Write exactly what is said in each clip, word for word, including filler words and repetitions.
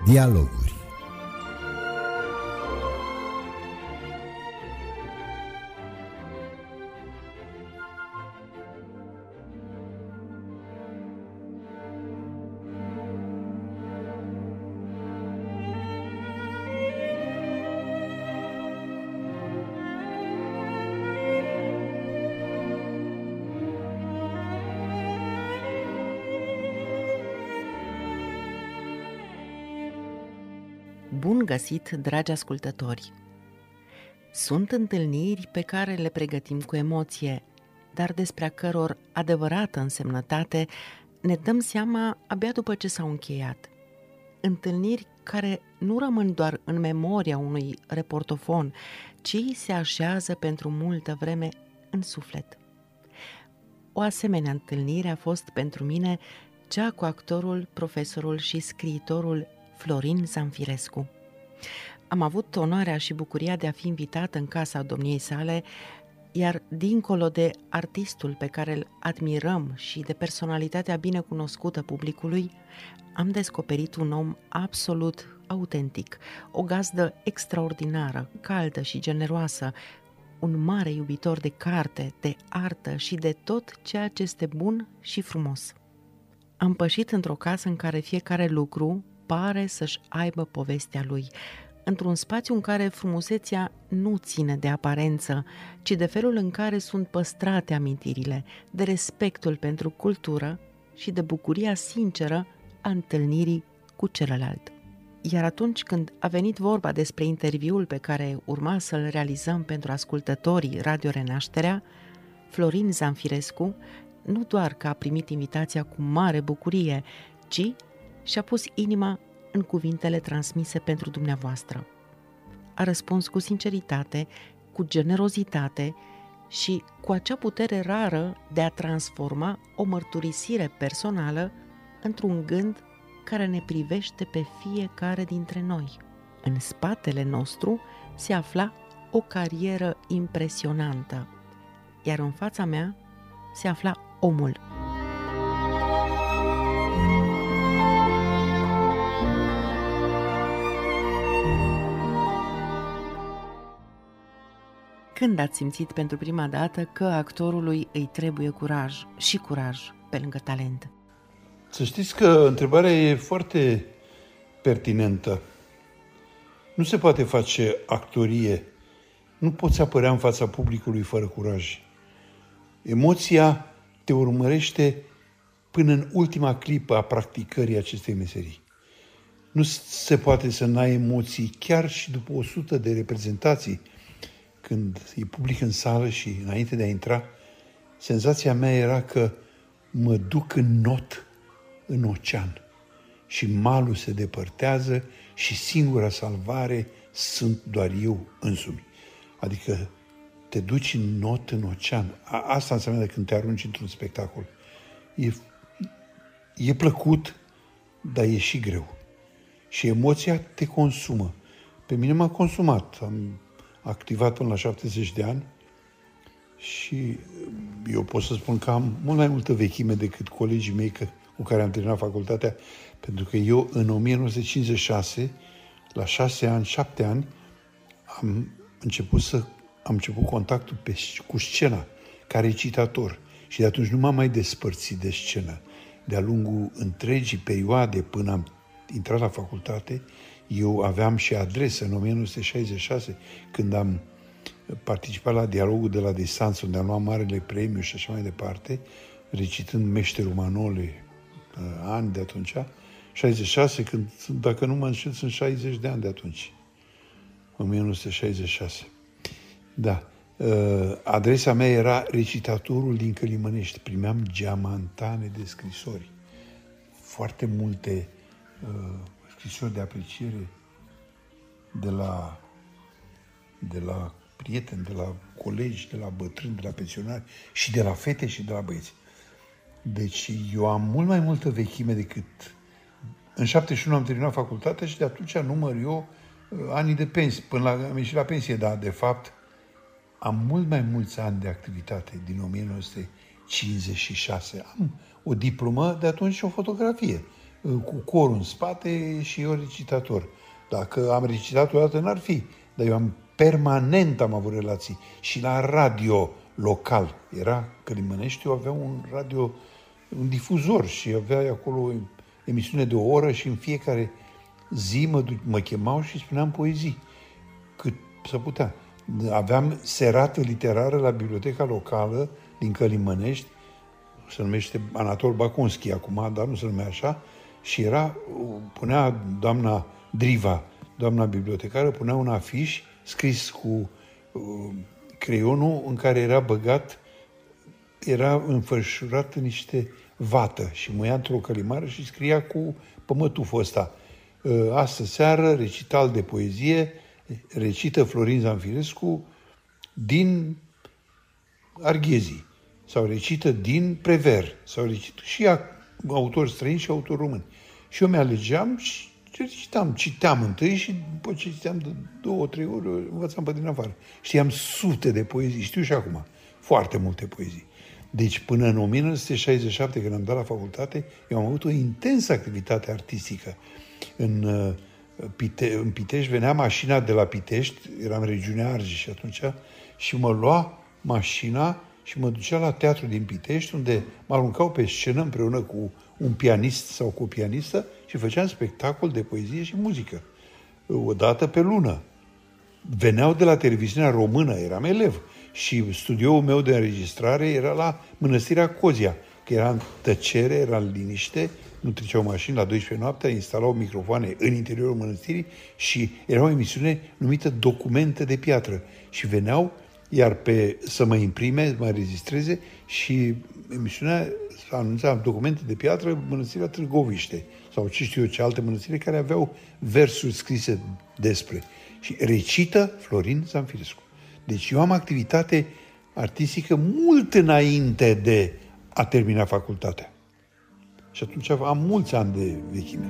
Dialoguri. Bun găsit, dragi ascultători! Sunt întâlniri pe care le pregătim cu emoție, dar despre a căror adevărată însemnătate ne dăm seama abia după ce s-au încheiat. Întâlniri care nu rămân doar în memoria unui reportofon, ci se așează pentru multă vreme în suflet. O asemenea întâlnire a fost pentru mine cea cu actorul, profesorul și scriitorul Florin Zanfirescu. Am avut onoarea și bucuria de a fi invitat în casa domniei sale, iar dincolo de artistul pe care îl admirăm și de personalitatea binecunoscută publicului, am descoperit un om absolut autentic, o gazdă extraordinară, caldă și generoasă, un mare iubitor de carte, de artă și de tot ceea ce este bun și frumos. Am pășit într-o casă în care fiecare lucru pare să-și aibă povestea lui, într-un spațiu în care frumusețea nu ține de aparență, ci de felul în care sunt păstrate amintirile, de respectul pentru cultură și de bucuria sinceră a întâlnirii cu celălalt. Iar atunci când a venit vorba despre interviul pe care urma să-l realizăm pentru ascultătorii Radio Renașterea, Florin Zanfirescu, nu doar că a primit invitația cu mare bucurie, ci și-a pus inima în cuvintele transmise pentru dumneavoastră. A răspuns cu sinceritate, cu generozitate și cu acea putere rară de a transforma o mărturisire personală într-un gând care ne privește pe fiecare dintre noi. În spatele nostru se afla o carieră impresionantă, iar în fața mea se afla omul. Când ați simțit pentru prima dată că actorului îi trebuie curaj și curaj pe lângă talent? Să știți că întrebarea e foarte pertinentă. Nu se poate face actorie. Nu poți apărea în fața publicului fără curaj. Emoția te urmărește până în ultima clipă a practicării acestei meserii. Nu se poate să n-ai emoții chiar și după o sută de reprezentații. Când e public în sală și înainte de a intra, senzația mea era că mă duc în not în ocean și malul se depărtează și singura salvare sunt doar eu însumi. Adică te duci în not în ocean. A, asta înseamnă de când te arunci într-un spectacol. E, e plăcut, dar e și greu. Și emoția te consumă. Pe mine m-a consumat. Am activat până la șaptezeci de ani și eu pot să spun că am mult mai multă vechime decât colegii mei că, cu care am terminat facultatea, pentru că eu în o mie nouă sute cincizeci și șase, la șase ani, șapte ani, am început să am început contactul pe, cu scena ca recitator și de atunci nu m-am mai despărțit de scenă. De-a lungul întregii perioade până am intrat la facultate, eu aveam și adresă în o mie nouă sute șaizeci și șase, când am participat la dialogul de la distanță, unde am luat marele premiu și așa mai departe, recitând Meșterul Manole, ani de atunci, șaizeci și șase, când, dacă nu mă înșel, sunt șaizeci de ani de atunci. o mie nouă sute șaizeci și șase. Da. Adresa mea era recitatorul din Călimănești. Primeam geamantane de scrisori. Foarte multe uh, scrisori de apreciere de la, de la prieteni, de la colegi, de la bătrâni, de la pensionari și de la fete și de la băieți. Deci eu am mult mai multă vechime decât... În șaptezeci și unu am terminat facultatea și de atunci număr eu anii de pensie, până la, am ieșit la pensie, dar de fapt am mult mai mulți ani de activitate din o mie nouă sute cincizeci și șase. Am o diplomă de atunci și o fotografie. cu corul în spate și eu recitator. Dacă am recitat o dată, n-ar fi. Dar eu am permanent am avut relații. Și la radio local. Era Călimăneștiu, avea un radio, un difuzor și avea acolo emisiune de o oră și în fiecare zi mă, mă chemau și spuneam poezii. Cât să putea. Aveam serată literară la biblioteca locală din Călimănești, se numește Anatol Bacunski acum, dar nu se numea așa, și era, punea doamna Driva, doamna bibliotecară, punea un afiș scris cu uh, creionul în care era băgat, era înfășurat în niște vată și mâia într-o călimară și scria cu pămătuful ăsta. Uh, astă seară, recital de poezie, recită Florin Zanfirescu din Arghezii, sau recită din Prever, sau recită și autori străini și autori români. Și eu mi-alegeam și recitam, citeam întâi și după ce citeam de două, trei ori, învățam pe din afară. Știam sute de poezii, știu și acum, foarte multe poezii. Deci până în o mie nouă sute șaizeci și șapte, când am dat la facultate, eu am avut o intensă activitate artistică. În, Pite- în Pitești venea mașina de la Pitești, eram în regiunea Argeș și atunci, și mă lua mașina și mă ducea la teatru din Pitești, unde mă aruncau pe scenă împreună cu un pianist sau cu o pianistă și făceam spectacol de poezie și muzică. O dată pe lună. Veneau de la televiziunea română, eram elev, și studioul meu de înregistrare era la Mănăstirea Cozia, că era în tăcere, era în liniște, nu treceau mașini, la douăsprezece noaptea instalau microfoane în interiorul mănăstirii și era o emisiune numită Documente de Piatră. Și veneau, iar pe să mă imprime, să mă registreze, și emisiunea anunța Documente de Piatră, Mănăstirea Târgoviște, sau ce știu eu, ce alte mănăstiri care aveau versuri scrise despre. Și recită Florin Zanfirescu. Deci eu am activitate artistică mult înainte de a termina facultatea. Și atunci am mulți ani de vechime.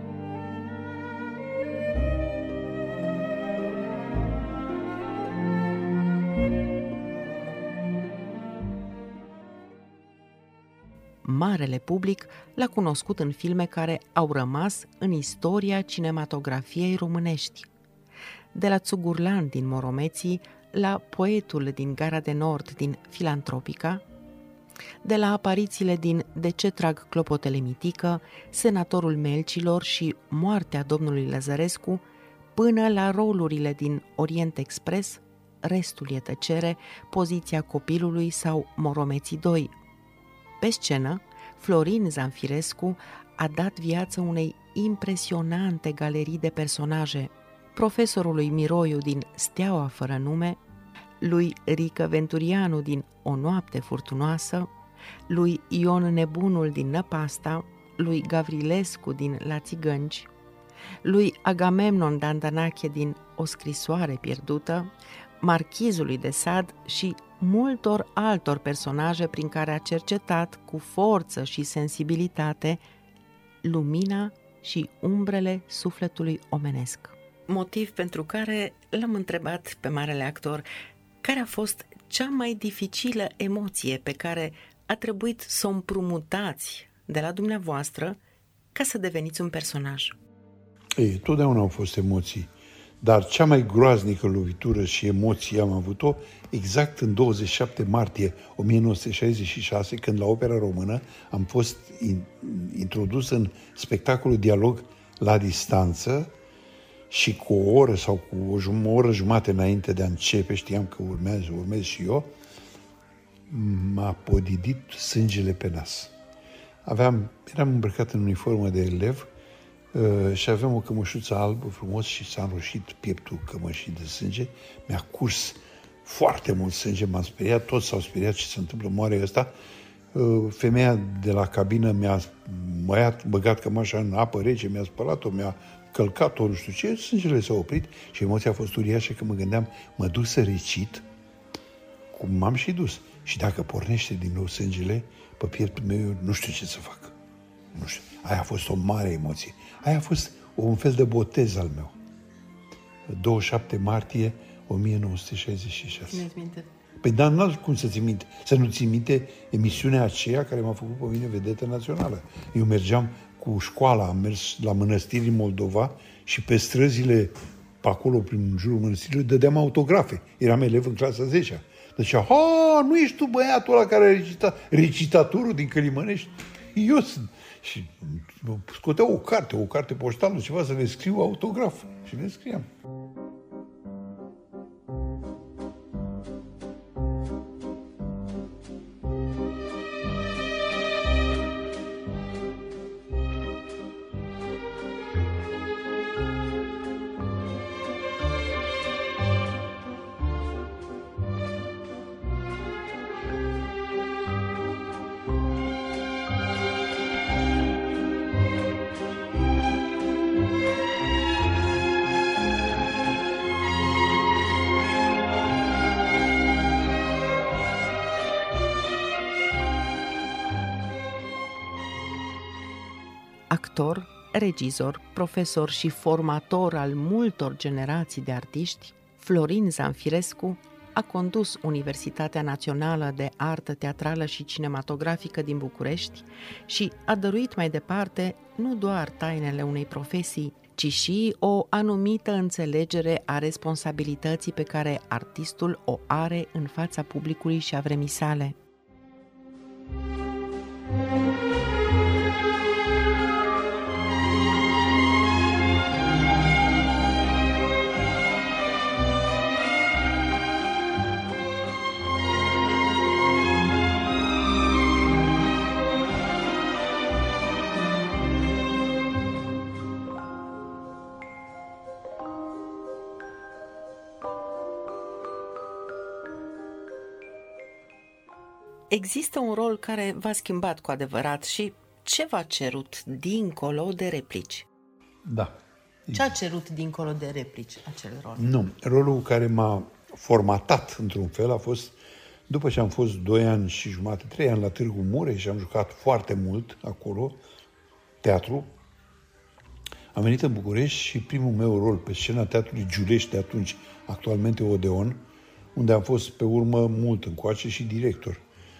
Marele public l-a cunoscut în filme care au rămas în istoria cinematografiei românești. De la Țugurlan din Moromeții la Poetul din Gara de Nord din Filantropica, de la aparițiile din De ce trag clopotele mitică, Senatorul Melcilor și Moartea domnului Lăzărescu, până la rolurile din Orient Express, Restul e tăcere, Poziția copilului sau Moromeții doi. Pe scenă, Florin Zanfirescu a dat viață unei impresionante galerii de personaje, profesorului Miroiu din Steaua fără nume, lui Rică Venturianu din O noapte furtunoasă, lui Ion Nebunul din Năpasta, lui Gavrilescu din La țigănci, lui Agamemnon Dandanache din O scrisoare pierdută, Marchizului de Sade și multor altor personaje prin care a cercetat cu forță și sensibilitate lumina și umbrele sufletului omenesc. Motiv pentru care l-am întrebat pe marele actor care a fost cea mai dificilă emoție pe care a trebuit să o împrumutați de la dumneavoastră ca să deveniți un personaj. Ei, totdeauna au fost emoții, dar cea mai groaznică lovitură și emoție am avut-o exact în douăzeci și șapte martie o mie nouă sute șaizeci și șase, când la Opera Română am fost introdus în spectacolul Dialog la distanță și cu o oră sau cu o, jum- o oră jumate înainte de a începe, știam că urmează, urmez și eu, m-a podidit sângele pe nas. Aveam, eram îmbrăcat în uniformă de elev uh, și aveam o cămășuță albă frumos și s-a înroșit pieptul cămășii de sânge. Mi-a curs foarte mult sânge, m-am speriat, toți s-au speriat ce se întâmplă, moare ăsta. Uh, femeia de la cabină mi-a măiat, băgat cămașa în apă rece, mi-a spălat-o, mi-a călcat-o, nu știu ce, sângele s-a oprit și emoția a fost uriașă că mă gândeam, mă duc să recit, cum m-am și dus. Și dacă pornește din nou sângele pe pieptul meu, eu nu știu ce să fac. Nu știu. Aia a fost o mare emoție. Aia a fost un fel de botez al meu. douăzeci și șapte martie o mie nouă sute șaizeci și șase. Țineți minte? Păi dar n-am cum să ți minte, să nu ți minte emisiunea aceea care m-a făcut pe mine vedetă națională. Eu mergeam cu școala, am mers la mănăstiri în Moldova și pe străzile pe acolo, prin jurul mănăstirilor, dădeam autografe. Eram elev în clasa zecea. Deci, ha, nu ești tu băiatul ăla care a recitat recitatorul din Călimănești? Eu sunt. Și scoteau o carte, o carte poștală, ceva, să le scriu autograf. Și le scriam. Actor, regizor, profesor și formator al multor generații de artiști, Florin Zanfirescu a condus Universitatea Națională de Artă Teatrală și Cinematografică din București și a dăruit mai departe nu doar tainele unei profesii, ci și o anumită înțelegere a responsabilității pe care artistul o are în fața publicului și a vremii sale. Există un rol care v-a schimbat cu adevărat și ce v-a cerut dincolo de replici? Da. Ce a cerut dincolo de replici acel rol? Nu. Rolul care m-a formatat într-un fel a fost, după ce am fost doi ani și jumate, trei ani la Târgu Mureș și am jucat foarte mult acolo, teatru, am venit în București și primul meu rol pe scena Teatrului Giulești de atunci, actualmente Odeon, unde am fost pe urmă mult încoace și director.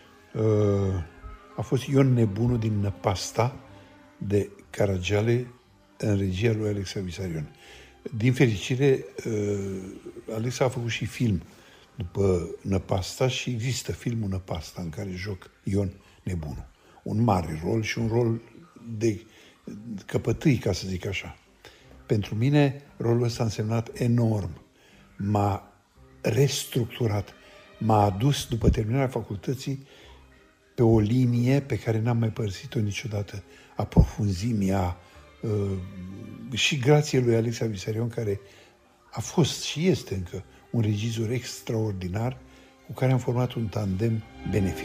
A fost Ion Nebunu din Năpasta de Caragiale în regia lui Alexa Vissarion. Din fericire, Alexa a făcut și film după Năpasta și există filmul Năpasta în care joc Ion Nebunu. Un mare rol și un rol de căpătâi, ca să zic așa. Pentru mine, rolul ăsta a însemnat enorm. M-a restructurat, m-a adus, după terminarea facultății, pe o linie pe care n-am mai părăsit-o niciodată, a profunzimii, a, uh, și grație lui Alexa Vissarion, care a fost și este încă un regizor extraordinar cu care am format un tandem benefic.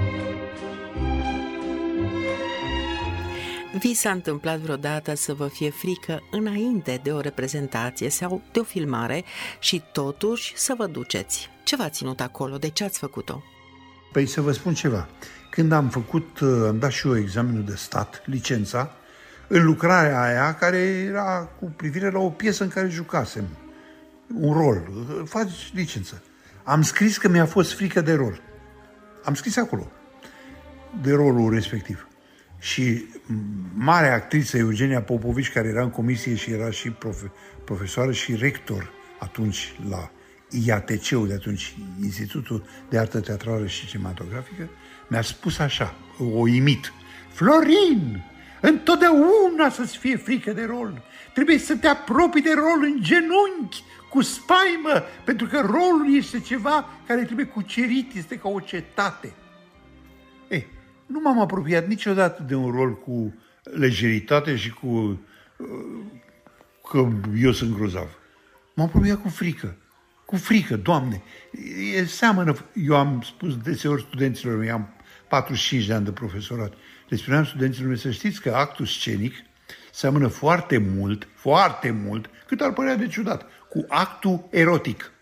Vi s-a întâmplat vreodată să vă fie frică înainte de o reprezentație sau de o filmare și totuși să vă duceți? Ce v-a ținut acolo? De ce ați făcut-o? Păi să vă spun ceva. Când am făcut, am dat și eu examenul de stat, licența, în lucrarea aia care era cu privire la o piesă în care jucasem un rol, faci licență. Am scris că mi-a fost frică de rol. Am scris acolo, de rolul respectiv. Și marea actriță Eugenia Popovici, care era în comisie și era și profe- profesoară și rector atunci la I A T C-ul de atunci, Institutul de Artă Teatrală și Cinematografică, mi-a spus așa, o imit: Florin, întotdeauna să-ți fie frică de rol. Trebuie să te apropii de rol în genunchi, cu spaimă, pentru că rolul este ceva care trebuie cucerit, este ca o cetate. Ei, nu m-am apropiat niciodată de un rol cu lejeritate și cu că eu sunt grozav. M-am apropiat cu frică. Cu frică, Doamne. E seamănă, eu am spus deseori studenților mei, am patruzeci și cinci de ani de profesorat, le spuneam studenților mei să știți că actul scenic seamănă foarte mult, foarte mult, cât ar părea de ciudat, cu actul erotic.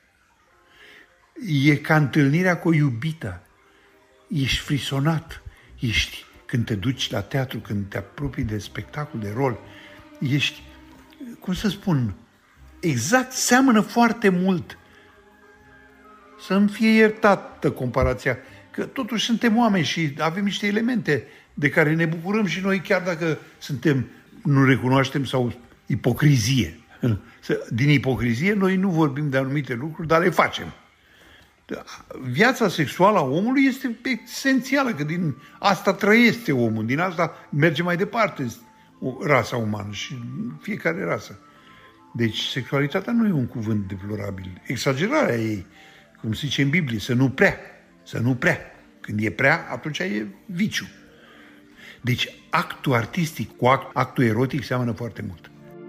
E ca întâlnirea cu o iubită. Ești frisonat, ești, când te duci la teatru, când te apropii de spectacol, de rol, ești, cum să spun, exact, seamănă foarte mult. să-mi fie iertată comparația, că totuși suntem oameni și avem niște elemente de care ne bucurăm și noi, chiar dacă suntem, nu recunoaștem, sau ipocrizie. Din ipocrizie noi nu vorbim de anumite lucruri, dar le facem. Viața sexuală a omului este esențială, că din asta trăiește omul, din asta merge mai departe rasa umană și fiecare rasă. Deci sexualitatea nu e un cuvânt deplorabil. Exagerarea ei, cum se zice în Biblie, să nu prea, să nu prea. Când e prea, atunci e viciu. Deci actul artistic cu act, actul erotic seamănă foarte mult.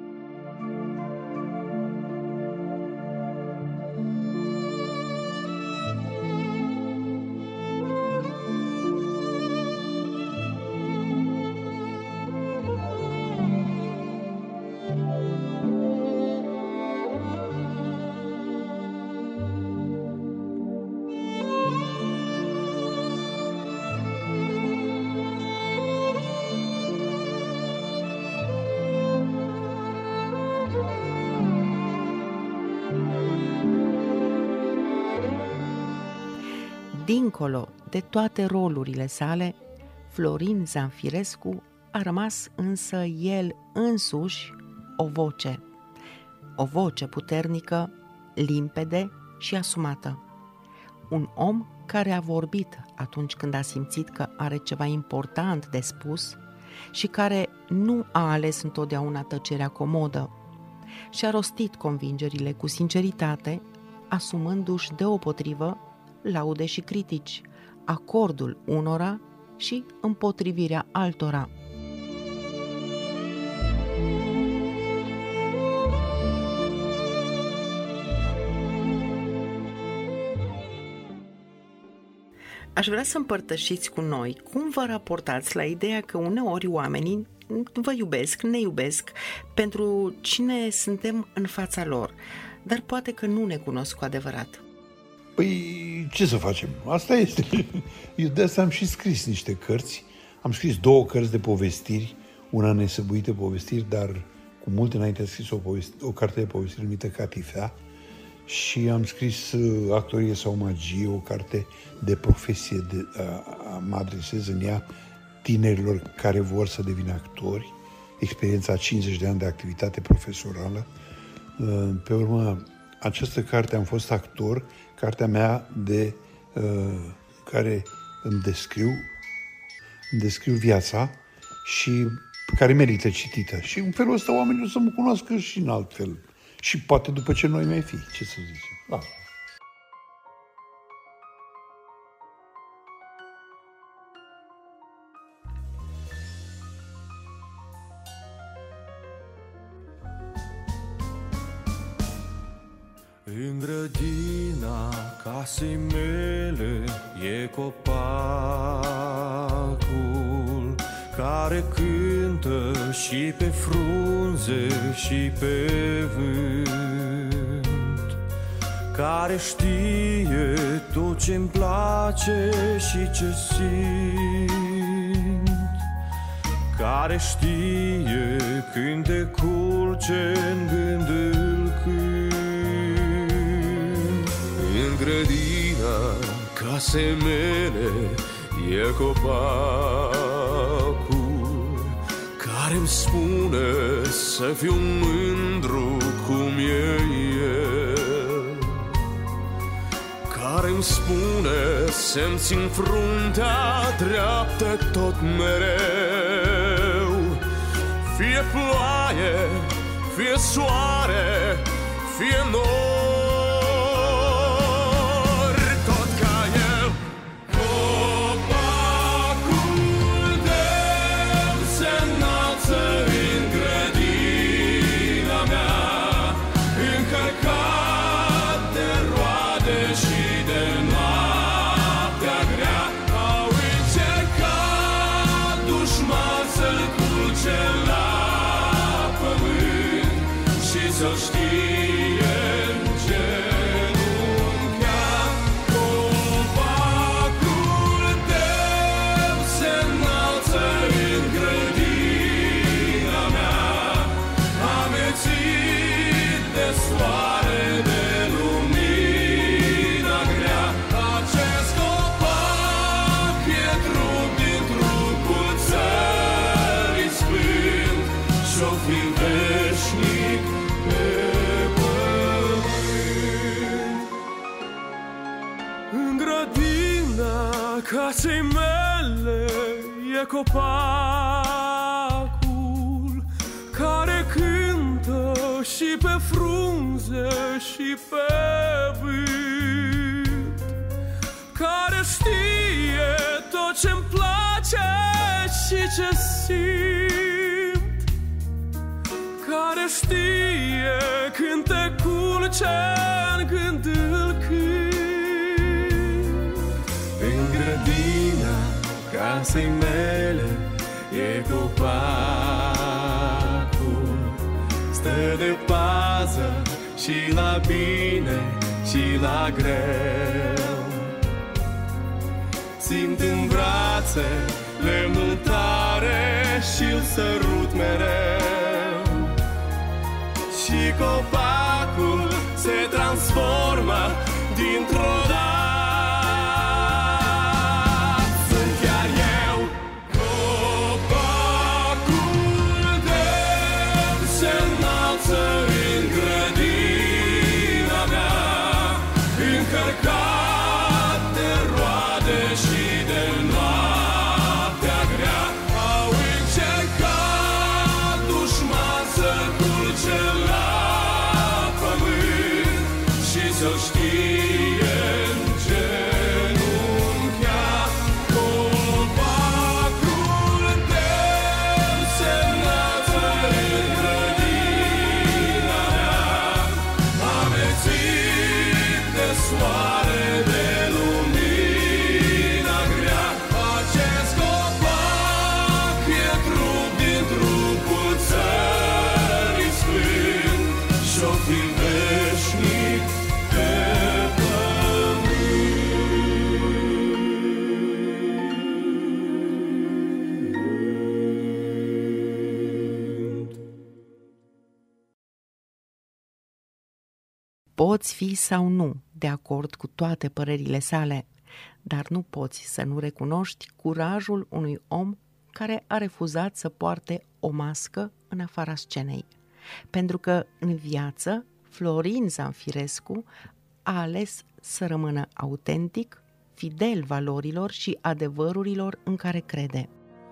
Dincolo de toate rolurile sale, Florin Zanfirescu a rămas însă el însuși o voce. O voce puternică, limpede și asumată. Un om care a vorbit atunci când a simțit că are ceva important de spus și care nu a ales întotdeauna tăcerea comodă. Și-a rostit convingerile cu sinceritate, asumându-și deopotrivă laude și critici, acordul unora și împotrivirea altora. Aș vrea să împărtășiți cu noi cum vă raportați la ideea că uneori oamenii vă iubesc, ne iubesc pentru cine suntem în fața lor, dar poate că nu ne cunosc cu adevărat. Păi, ce să facem? Asta este. Eu de asta am și scris niște cărți. Am scris două cărți de povestiri, una nesăbuită povestiri, dar cu mult înainte am scris o, povesti, o carte de povestiri numită Catifea și am scris Actorie sau magie, o carte de profesie, de, a, mă adresez în ea tinerilor care vor să devină actori, experiența a cincizeci de ani de activitate profesorală. Pe urmă, această carte am fost actor, cartea mea de uh, care îmi descriu, îmi descriu viața și care merită citită. Și în felul ăsta oamenii o să mă cunoască și în alt fel. Și poate după ce noi mai fi, ce să zicem. Da. În grădina casei mele e copacul care cântă și pe frunze și pe vânt, care știe tot ce-mi place și ce simt, care știe când te culce în gând îl cânt. În grădina casei mele e copacul care-mi spune să fiu mândru cum e el, care-mi spune să-mi țin fruntea dreaptă tot mereu. Fie ploaie, fie soare, fie nor, să știe în vieții mele e copacul care cântă și pe frunze și pe vânt, care știe tot ce-mi place și ce simt, care știe cântecul ce-n când îl cânt. În grădina casei mele e copacul, stă de pază și la bine și la greu. Simt în brațe lemnul tare și-l sărut mereu, și copacul se transformă dintr-o dată. Sunt chiar eu, copacul de se înalță în grădina mea, încărcat de roade și de noaptea grea. Au încercat dușman să culce la pământ și să-l știe în genunchea. Copacul de se înalță în grădina mea, amețit de soare, de lumina grea. Acest copac e trup din trupul țării sfânt și-o fi veșnic pe pământ. Poți fi sau nu de acord cu toate părerile sale, dar nu poți să nu recunoști curajul unui om care a refuzat să poarte o mască în afara scenei. Pentru că în viață Florin Zanfirescu a ales să rămână autentic, fidel valorilor și adevărurilor în care crede.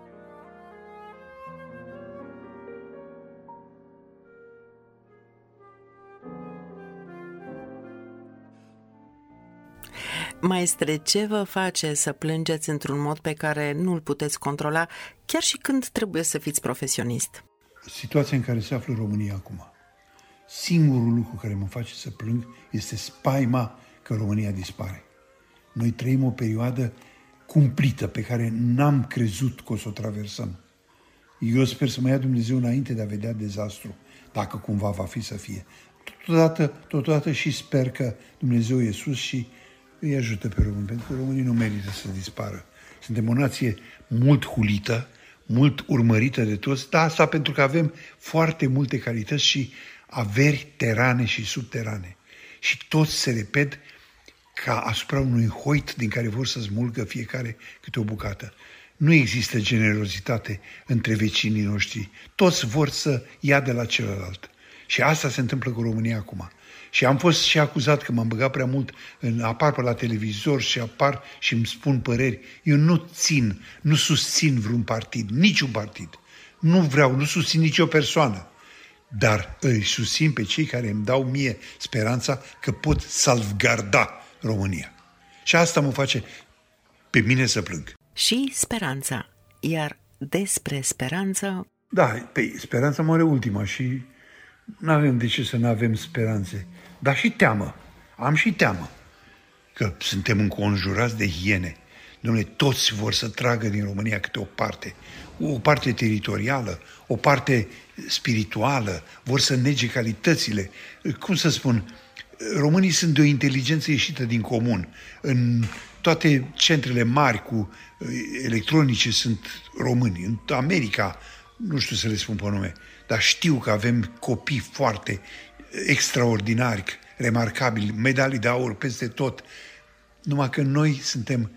Maestre, ce vă face să plângeți într-un mod pe care nu-l puteți controla, chiar și când trebuie să fiți profesionist? Situația în care se află România acum. Singurul lucru care mă face să plâng este spaima că România dispare. Noi trăim o perioadă cumplită pe care n-am crezut că o să o traversăm. Eu sper să mă ia Dumnezeu înainte de a vedea dezastru, dacă cumva va fi să fie. Totodată, totodată și sper că Dumnezeu e sus și îi ajută pe români, pentru că românii nu merită să dispară. Suntem o nație mult hulită, mult urmărită de toți, dar asta pentru că avem foarte multe calități și averi terane și subterane. Și toți se repet ca asupra unui hoit din care vor să smulgă fiecare câte o bucată. Nu există generozitate între vecinii noștri. Toți vor să ia de la celălalt. Și asta se întâmplă cu România acum. Și am fost și acuzat că m-am băgat prea mult, în, apar pe la televizor și apar și îmi spun păreri. Eu nu țin, nu susțin vreun partid, niciun partid. Nu vreau, nu susțin nicio persoană. Dar îi susțin pe cei care îmi dau mie speranța că pot salvgarda România. Și asta mă face pe mine să plâng. Și speranța. Iar despre speranță... Da, pe speranța moare ultima și nu avem de ce să nu avem speranțe. Dar și teamă. Am și teamă. Că suntem înconjurați de hiene. Dom'le, toți vor să tragă din România câte o parte. O parte teritorială, o parte spirituală. Vor să nege calitățile. Cum să spun... Românii sunt de o inteligență ieșită din comun. În toate centrele mari cu electronice sunt români. În America, nu știu să le spun pe nume, dar știu că avem copii foarte extraordinari, remarcabili, medalii de aur peste tot. Numai că noi suntem,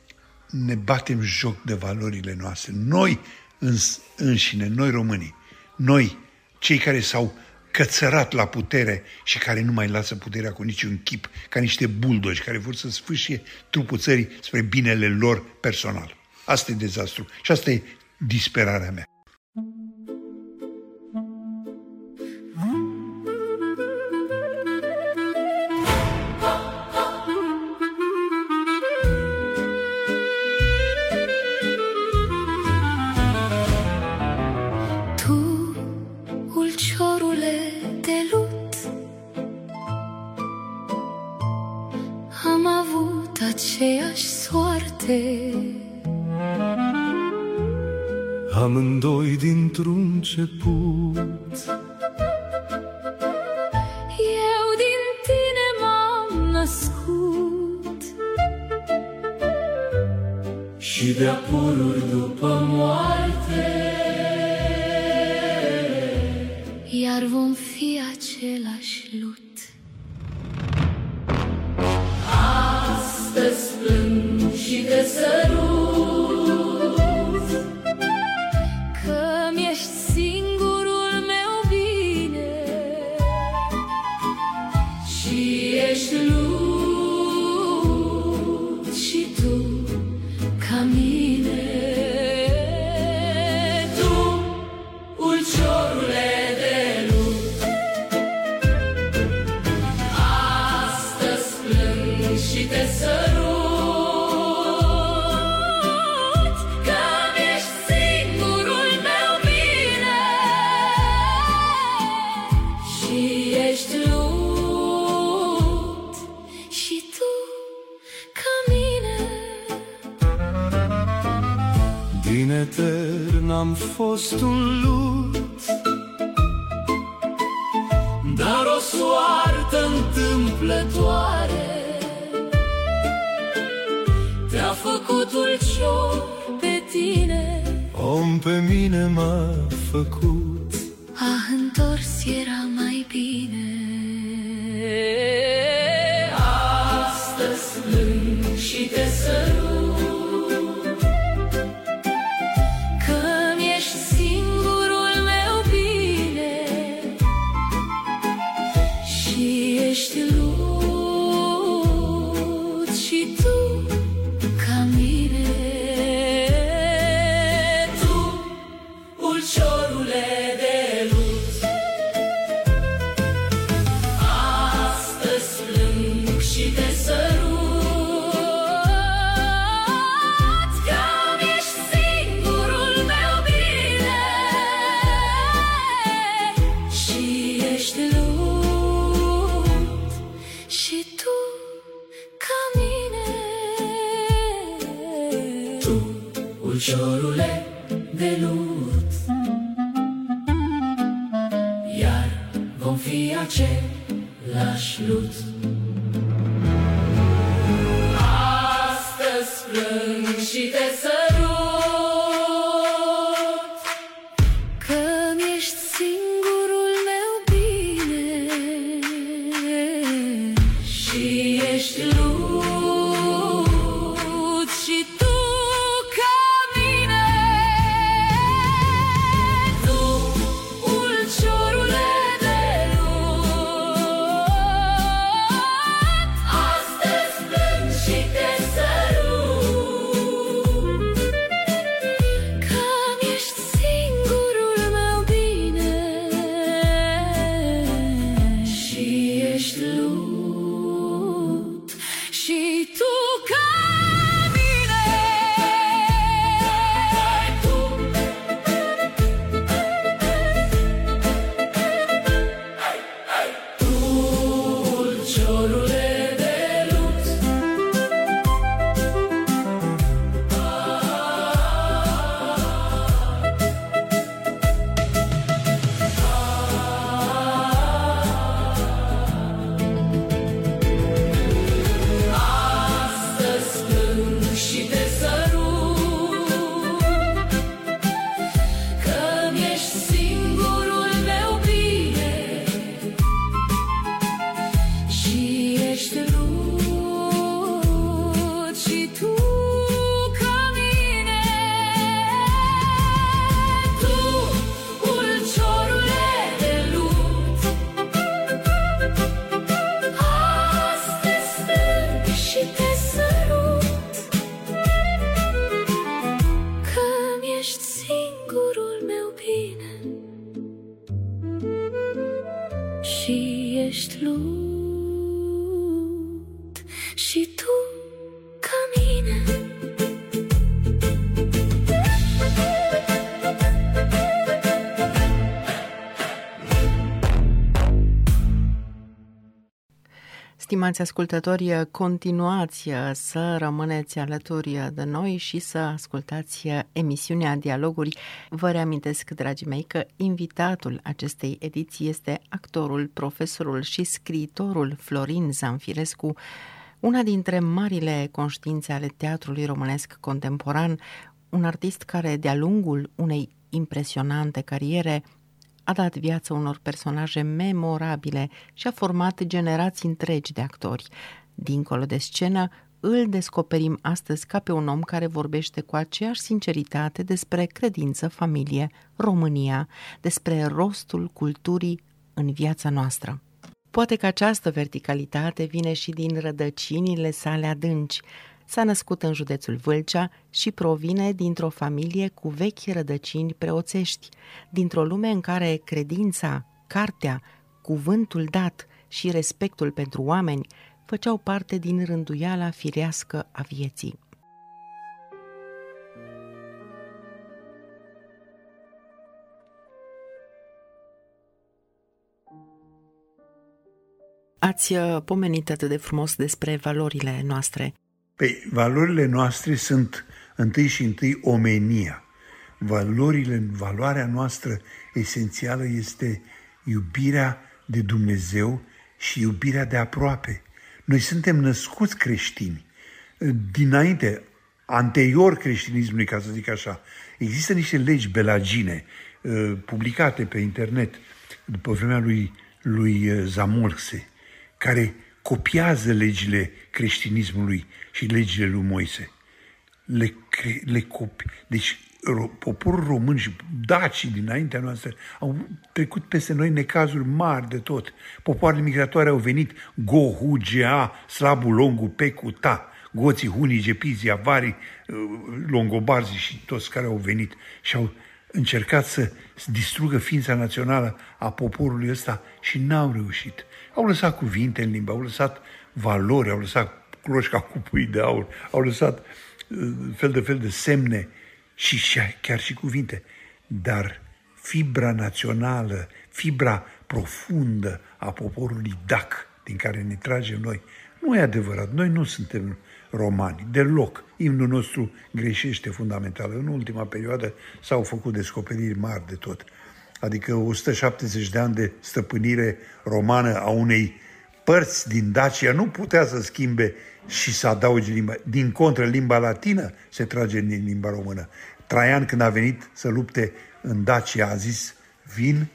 ne batem joc de valorile noastre. Noi îns, înșine, noi românii, noi, cei care s-au cățărat la putere și care nu mai lasă puterea cu niciun chip, ca niște buldogi care vor să sfâșie trupul țării spre binele lor personal. Asta e dezastru și asta e disperarea mea. Aceeași soarte, amândoi dintr-un început. Eu din tine m-am născut și de-a pururi după moarte, iar vom fi același lut. Astăzi plâng și te sărut, că-mi ești singurul meu bine și ești lut și tu ca mine. Tu, ulciorule de lut, astăzi plâng și te sărut, din etern am fost un lut, dar o soartă întâmplătoare te-a făcut ulcior pe tine, om pe mine m-a făcut. a întors era mai bine. Astăzi plâng și te sărut, ești lut și tu ca mine. Tu, ulciorule de lut, astăzi plâng și te sărut, că-mi ești singurul meu bine și ești lut și tu ca mine. Tu, ulciorule de lut, iar vom fi același lut. Astăzi plâng și te sărut, că-mi ești singurul meu bine și ești lut și tu ca mine. Tu, ulciorule de lut, Stimați ascultători, continuați să rămâneți alături de noi și să ascultați emisiunea Dialoguri. Vă reamintesc, dragii mei, că invitatul acestei ediții este actorul, profesorul și scriitorul Florin Zanfirescu, una dintre marile conștiințe ale teatrului românesc contemporan, un artist care, de-a lungul unei impresionante cariere, a dat viață unor personaje memorabile și a format generații întregi de actori. Dincolo de scenă, îl descoperim astăzi ca pe un om care vorbește cu aceeași sinceritate despre credință, familie, România, despre rostul culturii în viața noastră. Poate că această verticalitate vine și din rădăcinile sale adânci. S-a născut în județul Vâlcea și provine dintr-o familie cu vechi rădăcini preoțești, dintr-o lume în care credința, cartea, cuvântul dat și respectul pentru oameni făceau parte din rânduiala firească a vieții. Ați pomenit atât de frumos despre valorile noastre. Păi, valorile noastre sunt întâi și întâi omenia. Valorile, valoarea noastră esențială este iubirea de Dumnezeu și iubirea de aproape. Noi suntem născuți creștini. Dinainte, anterior creștinismului, ca să zic așa, există niște legi belagine publicate pe internet după vremea lui, lui Zamolxe, care copiază legile creștinismului și legile lui Moise. Le, cre, le copi. Deci ro, poporul român și dacii dinaintea noastră au trecut peste noi necazuri mari de tot. Popoarele migratoare au venit Gohu, Gea, Slabu, Longu, Pecu, Ta, goții, hunii, gepizii, avarii, longobarzii și toți care au venit și au încercat să distrugă ființa națională a poporului ăsta și n-au reușit. Au lăsat cuvinte în limba, au lăsat valori, au lăsat cloșca cu pui de aur, au lăsat fel de fel de semne și chiar și cuvinte. Dar fibra națională, fibra profundă a poporului dac, din care ne tragem noi, nu e adevărat. Noi nu suntem romani, deloc. Imnul nostru greșește fundamental. În ultima perioadă s-au făcut descoperiri mari de tot. Adică o sută șaptezeci de ani de stăpânire romană a unei părți din Dacia nu putea să schimbe și să adauge limba. Din contră, limba latină se trage din limba română. Traian, când a venit să lupte în Dacia, a zis: vin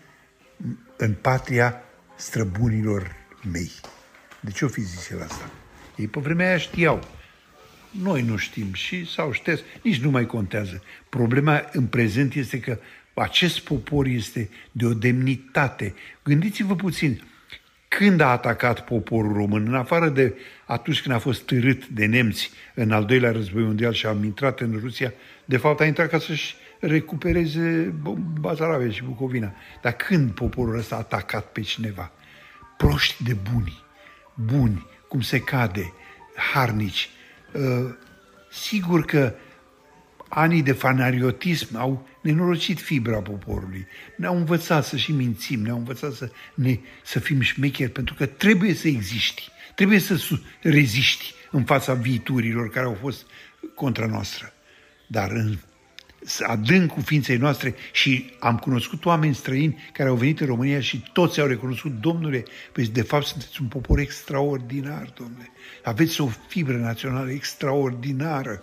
în patria străbunilor mei. De ce o fi zis el asta? Ei pe vremea aia știau. Noi nu știm și s-au șters, nici nu mai contează. Problema în prezent este că acest popor este de o demnitate. Gândiți-vă puțin, când a atacat poporul român, în afară de atunci când a fost târât de nemți în al doilea război mondial și a intrat în Rusia, de fapt a intrat ca să-și recupereze Basarabia și Bucovina. Dar când poporul ăsta a atacat pe cineva? Proști de buni, buni, cum se cade, harnici. Uh, sigur că anii de fanariotism au nenorocit fibra poporului. Ne-au învățat să și mințim, ne-au învățat să, ne, să fim șmecheri, pentru că trebuie să existi, trebuie să reziști în fața viiturilor care au fost contra noastră. Dar în adâncul ființei noastre, și am cunoscut oameni străini care au venit în România și toți au recunoscut: domnule, păi de fapt sunteți un popor extraordinar, domnule. Aveți o fibră națională extraordinară.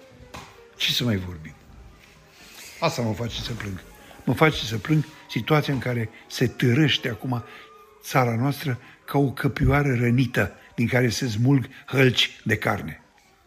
Ce să mai vorbim? Asta mă face să plâng. Mă face să plâng situația în care se târăște acum țara noastră ca o căpioară rănită din care se smulg hălci de carne.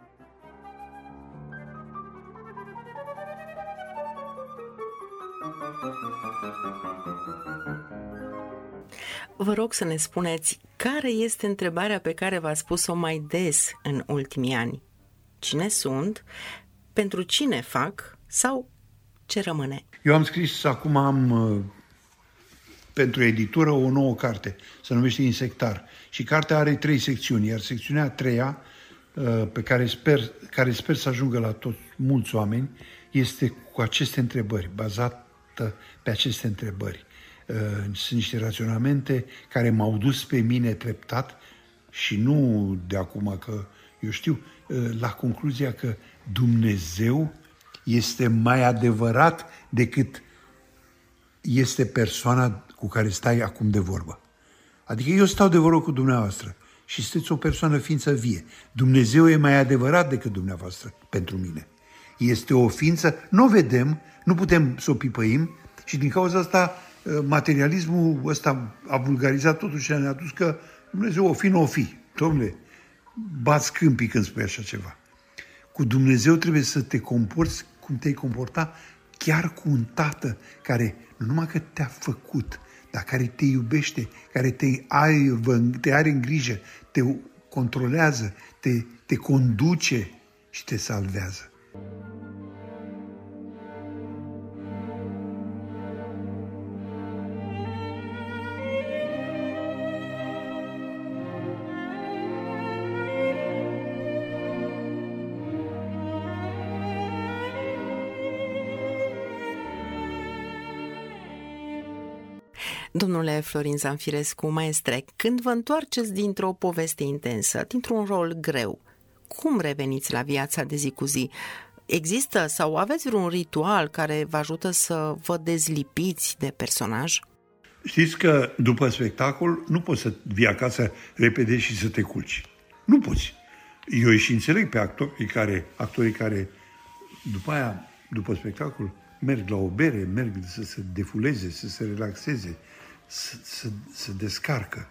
Vă rog să ne spuneți care este întrebarea pe care v-ați spus-o mai des în ultimii ani. Cine sunt? Pentru cine fac? Sau ce rămâne? Eu am scris, acum am pentru editură o nouă carte, se numește Insectar. Și cartea are trei secțiuni, iar secțiunea a treia, pe care sper, care sper să ajungă la toți mulți oameni, este cu aceste întrebări, bazată pe aceste întrebări. Sunt niște raționamente care m-au dus pe mine treptat și nu de acum că, eu știu, la concluzia că Dumnezeu este mai adevărat decât este persoana cu care stai acum de vorbă. Adică eu stau de vorbă cu dumneavoastră și sunteți o persoană ființă vie. Dumnezeu e mai adevărat decât dumneavoastră pentru mine. Este o ființă, nu o vedem, nu putem să o pipăim și din cauza asta materialismul ăsta a vulgarizat totul și ne-a adus că Dumnezeu o fi, nu o fi. Dom'le, bați câmpii când spui așa ceva. Cu Dumnezeu trebuie să te comporți cum te-ai comporta chiar cu un tată care nu numai că te-a făcut, dar care te iubește, care te are, te are în grijă, te controlează, te, te conduce și te salvează. Domnule Florin Zanfirescu, maestre, când vă întoarceți dintr-o poveste intensă, dintr-un rol greu, cum reveniți la viața de zi cu zi? Există sau aveți vreun ritual care vă ajută să vă dezlipiți de personaj? Știți că după spectacol nu poți să vii acasă repede și să te culci. Nu poți. Eu și înțeleg pe actorii care, actorii care după aia, după spectacol, merg la o bere, merg să se defuleze, să se relaxeze, să, să, să descarcă.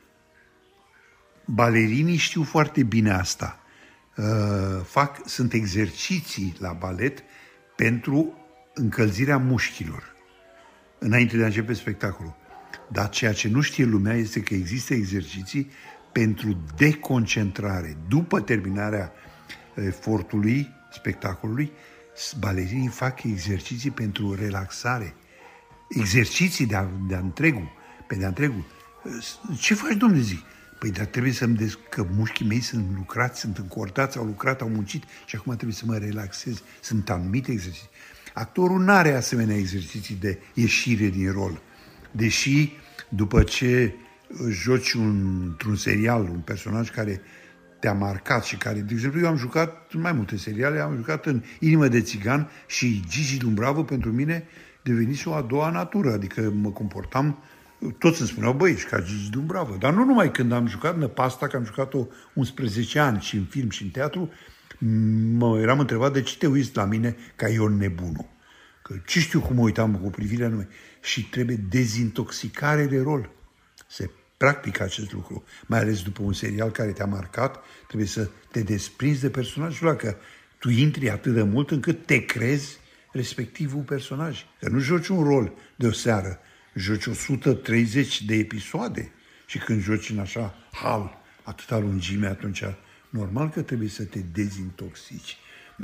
Balerinii știu foarte bine asta. Uh, fac, sunt exerciții la balet pentru încălzirea mușchilor înainte de a începe spectacolul. Dar ceea ce nu știe lumea este că există exerciții pentru deconcentrare. După terminarea efortului spectacolului, balerinii fac exerciții pentru relaxare. Exerciții de-a, de-a întregul, pe de-a întregul. Ce faci, domnule, zic? Păi, dar trebuie să-mi des... că mușchii mei sunt lucrați, sunt încordați, au lucrat, au muncit și acum trebuie să mă relaxez. Sunt anumite exerciții. Actorul nu are asemenea exerciții de ieșire din rol. Deși, după ce joci un, într-un serial un personaj care te-a marcat și care, de exemplu, eu am jucat în mai multe seriale, am jucat în Inimă de țigan și Gigi Dumbravo pentru mine devenise o a doua natură, adică mă comportam, toți îmi spuneau, băi, ești ca Gigi Dumbravo. Dar nu numai când am jucat Năpasta, că am jucat-o unsprezece ani și în film și în teatru, mă eram întrebat de ce te uiți la mine ca Ion Nebunu. Că ce știu cum mă uitam cu privirea numai. Și trebuie dezintoxicare de rol. Se practică acest lucru, mai ales după un serial care te-a marcat, trebuie să te desprinzi de personajul ăla, că tu intri atât de mult încât te crezi respectivul personaj. Că nu joci un rol de o seară, joci o sută treizeci de episoade și când joci în așa hal, atâta lungime, atunci normal că trebuie să te dezintoxici.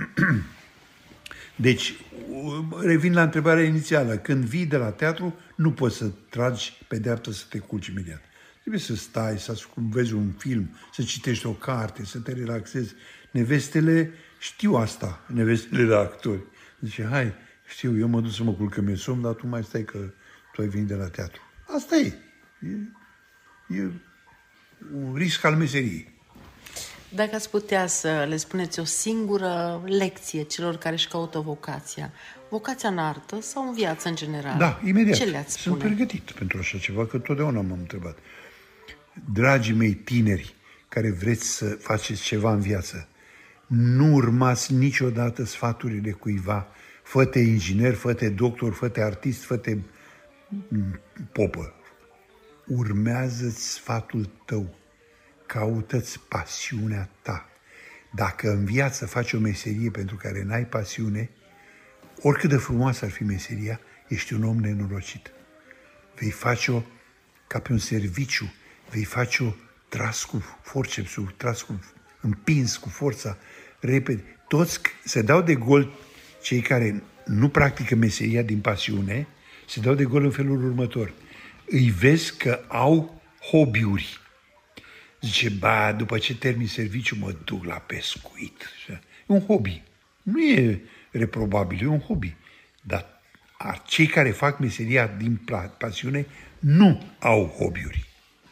Deci, revin la întrebarea inițială. Când vii de la teatru, nu poți să tragi pe dreapta să te culci imediat. Trebuie să stai, să vezi un film, să citești o carte, să te relaxezi. Nevestele știu asta, nevestele de actori. Zice, hai, știu, eu mă duc să mă culc că mi-e somn, dar tu mai stai că tu ai venit de la teatru. Asta e. E, e un risc al meseriei. Dacă ați putea să le spuneți o singură lecție celor care își caută vocația, vocația în artă sau în viață în general, da, imediat. Ce le-ați spune? Sunt pregătit pentru așa ceva, că totdeauna m-am întrebat. Dragii mei tineri care vreți să faceți ceva în viață, nu urmați niciodată sfaturile cuiva, fă-te inginer, fă-te doctor, fă-te artist, fă-te popă. Urmează-ți sfatul tău. Caută-ți pasiunea ta. Dacă în viață faci o meserie pentru care n-ai pasiune, oricât de frumoasă ar fi meseria, ești un om nenorocit. Vei face-o ca pe un serviciu, vei face-o tras cu forcepsul, tras cu, împins cu forța, repede. Toți se dau de gol, cei care nu practică meseria din pasiune, se dau de gol în felul următor. Îi vezi că au hobby-uri. Zice, ba, după ce termin serviciu mă duc la pescuit. E un hobby. Nu e reprobabil, e un hobby. Dar cei care fac meseria din pasiune nu au hobby-uri.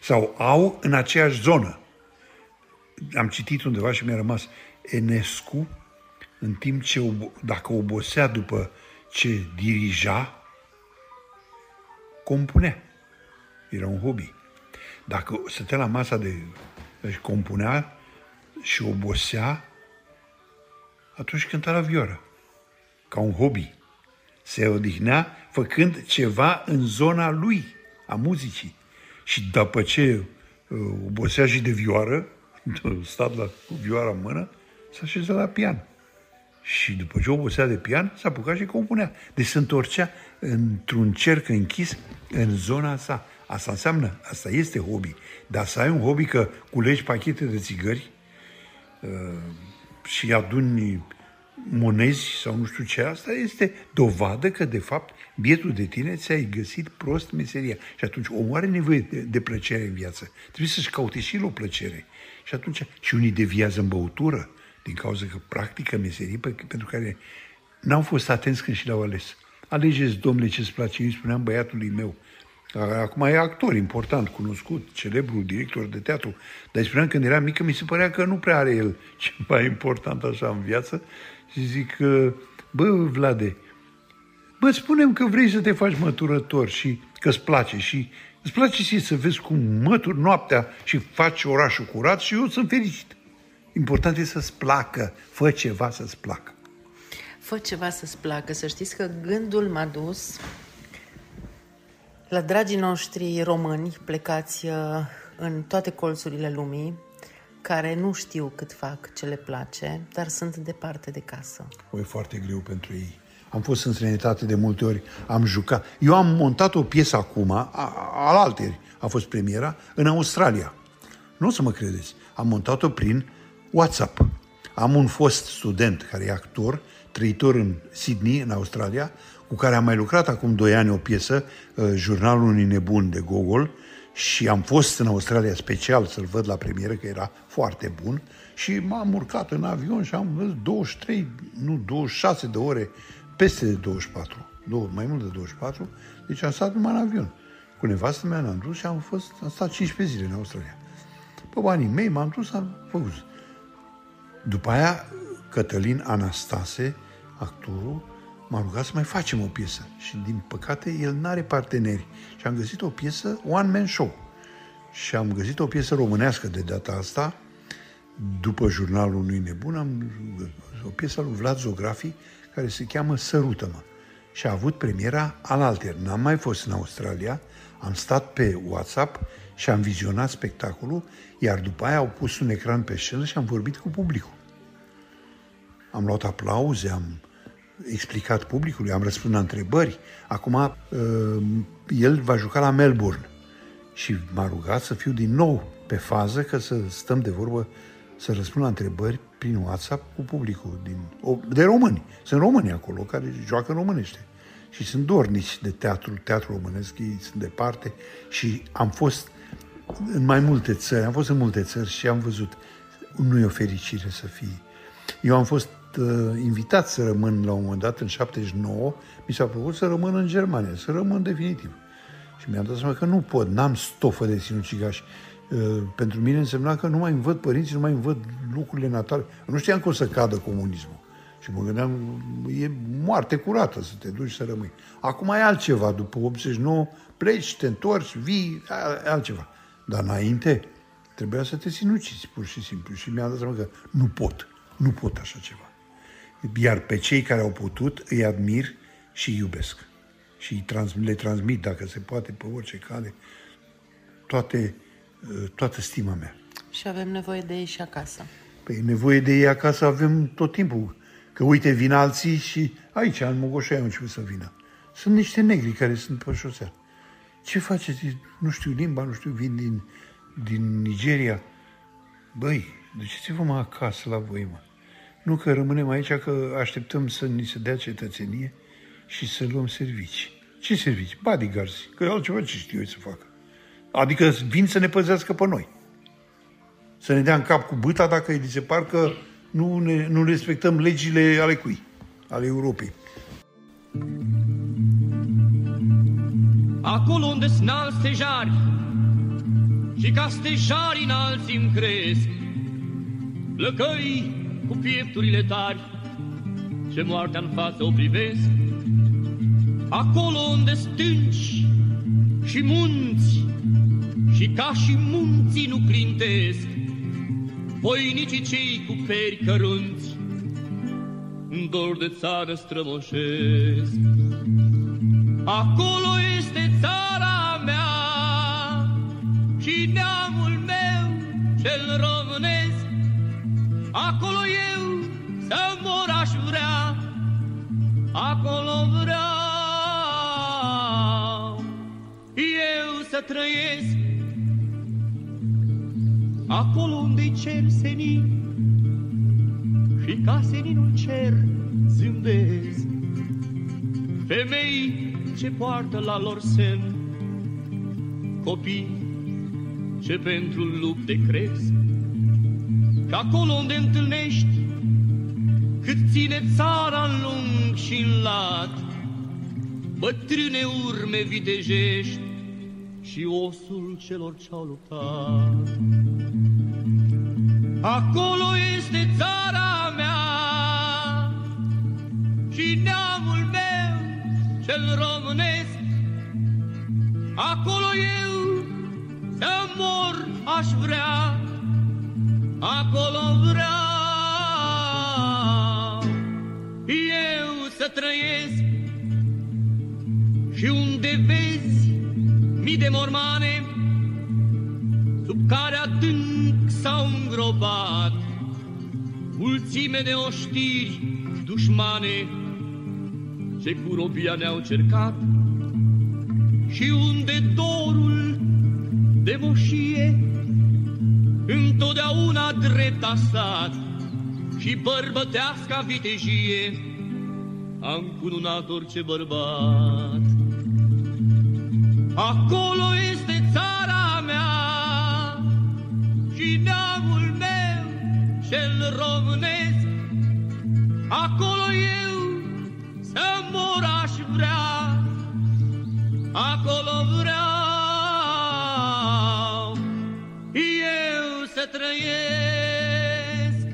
sau au în aceeași zonă. Am citit undeva și mi-a rămas Enescu, în timp ce, dacă obosea după ce dirija, compunea. Era un hobby. Dacă stătea la masa de și compunea și obosea, atunci cânta la vioară, ca un hobby. Se odihnea făcând ceva în zona lui, a muzicii. Și după ce obosea și de vioară, stat la, cu vioara în mână, s-a așezat la pian. Și după ce obosea de pian, s-a apucat și compunea. Deci se întorcea într-un cerc închis în zona sa. Asta înseamnă, asta este hobby. Dar să ai un hobby că culegi pachete de țigări uh, și aduni monezi sau nu știu ce, asta este dovadă că, de fapt, bietul de tine ți-ai găsit prost meseria. Și atunci omul are nevoie de, de plăcere în viață. Trebuie să-și caute și el o plăcere. Și atunci și unii deviază în băutură din cauza că practică meserii pe, pentru care n-au fost atenți când și le-au ales. Alegeți, domnule, ce-ți place. Eu îi spuneam băiatului meu. Acum e actor important, cunoscut, celebru director de teatru. Dar îi spuneam când era mică, mi se părea că nu prea are el ceva important așa în viață. Și zic, bă, Vlade, bă, spune-mi că vrei să te faci măturător și că îți place și îți place și să vezi cum mături noaptea și faci orașul curat și eu sunt fericit. Important e să-ți placă, fă ceva să-ți placă. Fă ceva să-ți placă. Să știți că gândul m-a dus la dragii noștri români plecați în toate colțurile lumii, care nu știu cât fac ce le place, dar sunt departe de casă. O, e foarte greu pentru ei. Am fost în străinătate de multe ori, am jucat. Eu am montat o piesă acum, alaltăieri a fost premiera, în Australia. Nu o să mă credeți. Am montat-o prin WhatsApp. Am un fost student care e actor, trăitor în Sydney, în Australia, cu care am mai lucrat acum doi ani o piesă, Jurnalul unui nebun de Gogol, și am fost în Australia special să-l văd la premieră, că era foarte bun, și m-am urcat în avion și am văzut douăzeci și trei, nu, douăzeci și șase de ore, peste de douăzeci și patru, două, mai mult de douăzeci și patru, deci am stat numai în avion. Cu nevastă mea ne-am dus și am, fost, am stat cincisprezece zile în Australia. Pe banii mei m-am dus, am făcut. După aia, Cătălin Anastase, actorul, m-a rugat să mai facem o piesă. Și, din păcate, el n-are parteneri. Și am găsit o piesă, one-man show. Și am găsit o piesă românească de data asta, după Jurnalul unui nebun, am o piesă lui Vlad Zografi, care se cheamă Sărută-mă. Și a avut premiera alaltăieri. N-am mai fost în Australia, am stat pe WhatsApp și am vizionat spectacolul, iar după aia au pus un ecran pe scenă și am vorbit cu publicul. Am luat aplauze, am explicat publicului, am răspuns la întrebări. Acum el va juca la Melbourne și m-a rugat să fiu din nou pe fază, că să stăm de vorbă, să răspund la întrebări prin WhatsApp cu publicul din, de români. Sunt români acolo care joacă românește și sunt dornici de teatru, teatru românesc, ei sunt departe și am fost în mai multe țări, am fost în multe țări și am văzut, nu e o fericire să fii. Eu am fost uh, invitat să rămân la un moment dat, în șaptezeci și nouă, mi s-a propus să rămân în Germania, să rămân definitiv. Și mi-am dat seama că nu pot, n-am stofă de sinucigaș. Uh, pentru mine însemna că nu mai îmi văd părinții, nu mai îmi văd lucrurile natale. Nu știam că o să cadă comunismul. Și mă gândeam, e moarte curată să te duci să rămâi. Acum e altceva, după optzeci și nouă pleci, te întorci, vii, e altceva. Dar înainte trebuia să te sinucizi, pur și simplu. Și mi-am dat seama că nu pot, nu pot așa ceva. Iar pe cei care au putut îi admir și îi iubesc. Și le transmit, dacă se poate, pe orice cale, toate, toată stima mea. Și avem nevoie de ei și acasă. Păi nevoie de ei acasă avem tot timpul. Că uite, vin alții și aici, în Mogoșoaia, au început să vină. Sunt niște negri care sunt pe șosea. Ce faceți? Nu știu limba, nu știu, vin din, din Nigeria. Băi, duceți-vă mă acasă la voi, mă. Nu că rămânem aici, că așteptăm să ni se dea cetățenie și să luăm servicii. Ce servicii? Bodyguards. Că altceva ce știu eu să facă. Adică vin să ne păzească pe noi. Să ne dea în cap cu bâta dacă îi se par că nu, ne, nu respectăm legile ale cui? Ale Europei. Acolo unde sunt alți stejari și ca stejarii înalți-mi cresc, plăcăi cu piepturile tari, ce moartea în față o privesc. Acolo unde stânci și munți, și ca și munții nu clintesc, voinicii cei cu peri cărunți, în dor de țară strămoșesc. Acolo este țara mea și neamul meu cel românesc. Acolo eu să mor aș vrea, acolo vreau eu să trăiesc. Acolo unde-i cer senin și ca seninul cer zâmbesc. Femei ce poartă la lor semn copii ce pentru lupte cresc. Și acolo unde întâlnești cât ține țara în lung și în lat, bătrâne urme vitejești și osul celor ce-au luptat. Acolo este țara mea și neamul meu cel românesc. Acolo eu să mor aș vrea, acolo vreau eu să trăiesc. Și unde vezi mii de mormane sub care adânc s-au îngropat mulțime de oștiri dușmane ce cu robia ne-au cercat, și unde dorul de moșie întotdeauna drept a stat și bărbăteasca vitejie a încununat orice bărbat. Acolo este țara mea și neamul meu cel românesc. Acolo eu să mor aș vrea, acolo vreau eu să trăiesc.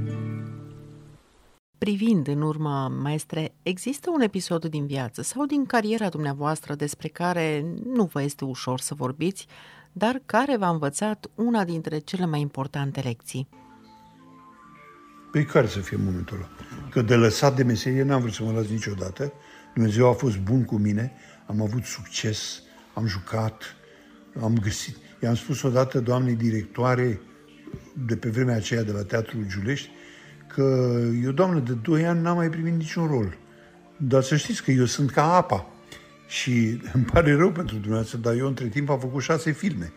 Privind în urmă, maestre, există un episod din viață sau din cariera dumneavoastră despre care nu vă este ușor să vorbiți, dar care v-a învățat una dintre cele mai importante lecții? Pe care să fie momentul ăla? Că de lăsat de meserie n-am vrut să mă las niciodată. Dumnezeu a fost bun cu mine, am avut succes, am jucat, am găsit. I-am spus odată doamnei directoare de pe vremea aceea de la Teatrul Giulești că eu, doamnă, de doi ani n-am mai primit niciun rol. Dar să știți că eu sunt ca apa. Și îmi pare rău pentru dumneavoastră, dar eu între timp am făcut șase filme.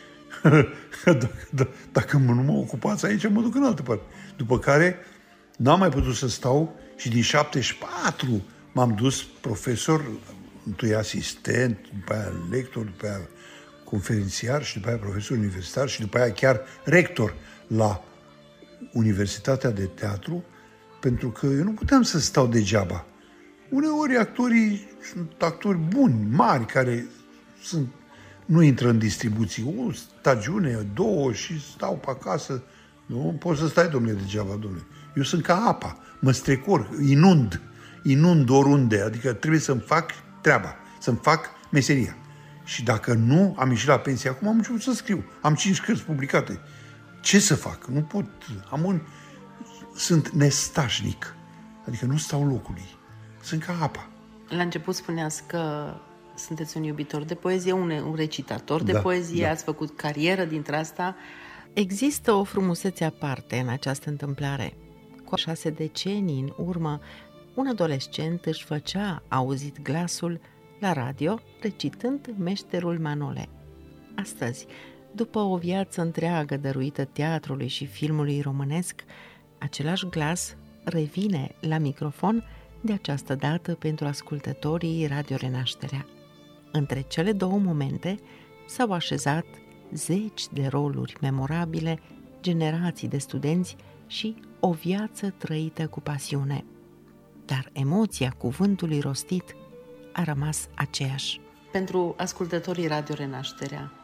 dacă, dacă nu mă ocupați aici, mă duc în altă parte. După care n-am mai putut să stau și din șaptezeci și patru m-am dus profesor, întâi asistent, după aia lector, după aia conferențiar și după aia profesor universitar și după aia chiar rector la Universitatea de Teatru, pentru că eu nu puteam să stau degeaba. Uneori actorii sunt actori buni, mari, care sunt, nu intră în distribuții. O stagiune, două și stau pe acasă. Nu poți să stai, domnule, degeaba, domnule. Eu sunt ca apa, mă strecor, inund, inund oriunde, adică trebuie să-mi fac treaba, să-mi fac meseria. Și dacă nu, am ieșit la pensie, acum am început să scriu. Am cinci cărți publicate. Ce să fac? Nu pot. Am un... Sunt nestașnic. Adică nu stau locului. Sunt ca apa. La început spuneați că sunteți un iubitor de poezie, un, un recitator de da, poezie, da. Ați făcut carieră dintre asta. Există o frumusețe aparte în această întâmplare. Cu șase decenii în urmă, un adolescent își făcea auzit glasul la radio, recitând Meșterul Manole. Astăzi, după o viață întreagă dăruită teatrului și filmului românesc, același glas revine la microfon, de această dată pentru ascultătorii Radio Renașterea. Între cele două momente s-au așezat zeci de roluri memorabile, generații de studenți și o viață trăită cu pasiune. Dar emoția cuvântului rostit a rămas aceeași. Pentru ascultătorii Radio Renașterea,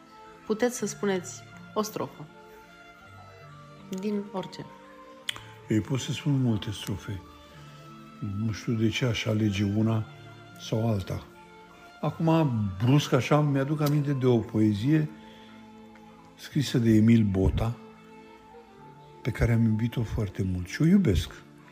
puteți să spuneți o strofă. Din orice. Ei, pot să spun multe strofe. Nu știu de ce aș alege una sau alta. Acum, brusc așa, mi-aduc aminte de o poezie scrisă de Emil Bota, pe care am iubit-o foarte mult și o iubesc.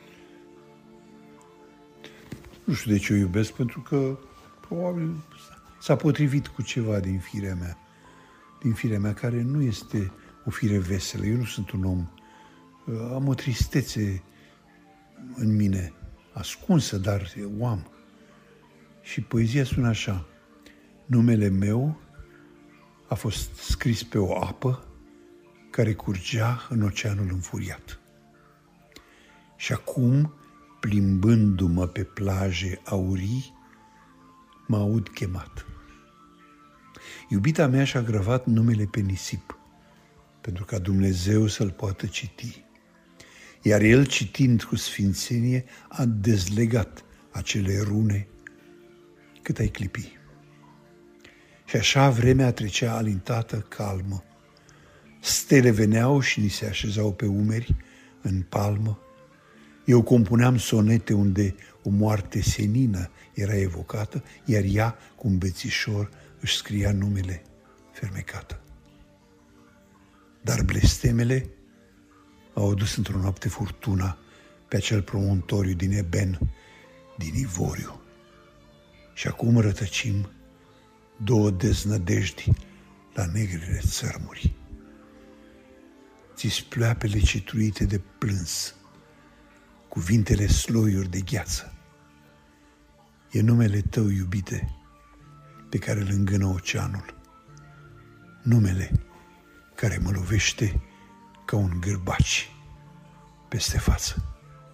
Nu știu de ce o iubesc, pentru că probabil s-a potrivit cu ceva din firea mea. Din firea mea, care nu este o fire veselă. Eu nu sunt un om. Am o tristețe în mine, ascunsă, dar o am. Și poezia sună așa: numele meu a fost scris pe o apă care curgea în oceanul înfuriat. Și acum, plimbându-mă pe plaje aurii, mă aud chemat. Iubita mea și-a gravat numele pe nisip, pentru ca Dumnezeu să-l poată citi. Iar el, citind cu sfințenie, a dezlegat acele rune cât ai clipi. Și așa vremea trecea alintată, calmă. Stele veneau și ni se așezau pe umeri, în palmă. Eu compuneam sonete unde o moarte senină era evocată, iar ea, cu un bețișor, își scria numele fermecată. Dar blestemele au adus într-o noapte furtuna pe acel promontoriu din eben, din ivoriu. Și acum rătăcim două deznădejdi la negrele țărmuri. Ți-s pleoapele cetruite de plâns, cuvintele sloiuri de gheață. E numele tău, iubite, pe care îl îngână oceanul. Numele care mă lovește ca un gârbaci peste față.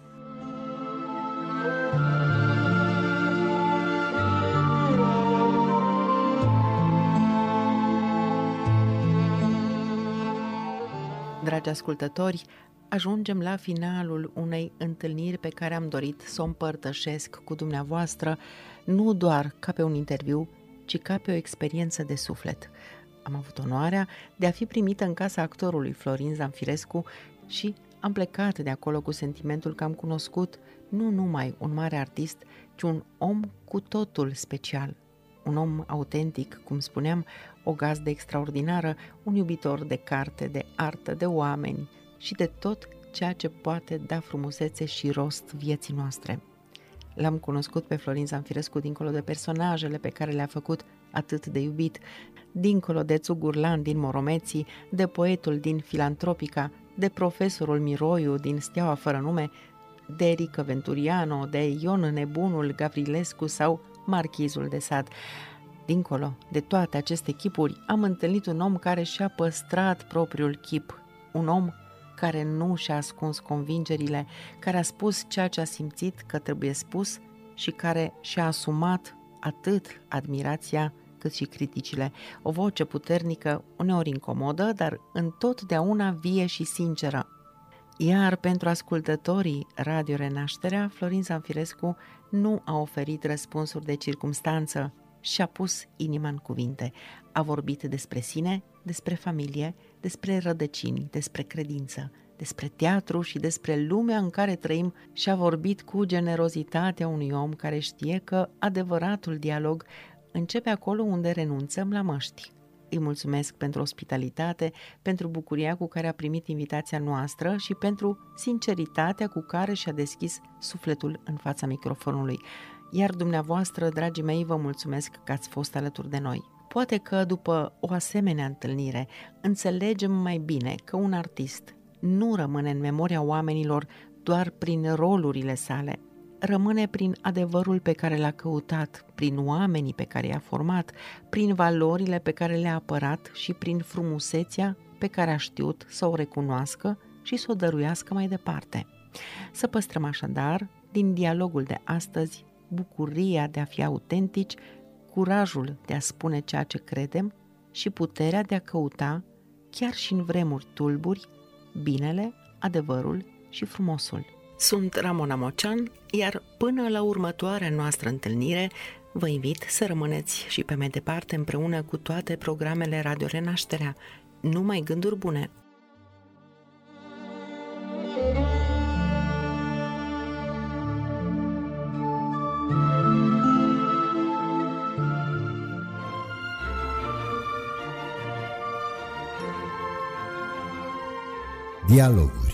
Dragi ascultători, ajungem la finalul unei întâlniri pe care am dorit să o împărtășesc cu dumneavoastră, nu doar ca pe un interviu, ci ca pe o experiență de suflet. Am avut onoarea de a fi primită în casa actorului Florin Zanfirescu și am plecat de acolo cu sentimentul că am cunoscut nu numai un mare artist, ci un om cu totul special. Un om autentic, cum spuneam, o gazdă extraordinară, un iubitor de carte, de artă, de oameni și de tot ceea ce poate da frumusețe și rost vieții noastre. L-am cunoscut pe Florin Zanfirescu dincolo de personajele pe care le-a făcut atât de iubit, dincolo de Țugurlan din Moromeții, de poetul din Filantropica, de profesorul Miroiu din Steaua fără nume, de Erică Venturiano, de Ion Nebunul Gavrilescu sau Marchizul de Sade. Dincolo de toate aceste chipuri, am întâlnit un om care și-a păstrat propriul chip, un om care nu și-a ascuns convingerile, care a spus ceea ce a simțit că trebuie spus și care și-a asumat atât admirația cât și criticile. O voce puternică, uneori incomodă, dar întotdeauna vie și sinceră. Iar pentru ascultătorii Radio Renașterea, Florin Zanfirescu nu a oferit răspunsuri de circumstanță, și-a pus inima în cuvinte. A vorbit despre sine, despre familie, despre rădăcini, despre credință, despre teatru și despre lumea în care trăim și a vorbit cu generozitatea unui om care știe că adevăratul dialog începe acolo unde renunțăm la măști. Îi mulțumesc pentru ospitalitate, pentru bucuria cu care a primit invitația noastră și pentru sinceritatea cu care și-a deschis sufletul în fața microfonului. Iar dumneavoastră, dragii mei, vă mulțumesc că ați fost alături de noi. Poate că după o asemenea întâlnire înțelegem mai bine că un artist nu rămâne în memoria oamenilor doar prin rolurile sale, rămâne prin adevărul pe care l-a căutat, prin oamenii pe care i-a format, prin valorile pe care le-a apărat și prin frumusețea pe care a știut să o recunoască și să o dăruiască mai departe. Să păstrăm așadar, din dialogul de astăzi, bucuria de a fi autentici, curajul de a spune ceea ce credem și puterea de a căuta, chiar și în vremuri tulburi, binele, adevărul și frumosul. Sunt Ramona Mocean, iar până la următoarea noastră întâlnire, vă invit să rămâneți și pe mai departe împreună cu toate programele Radio Renașterea. Numai gânduri bune! Dialoguri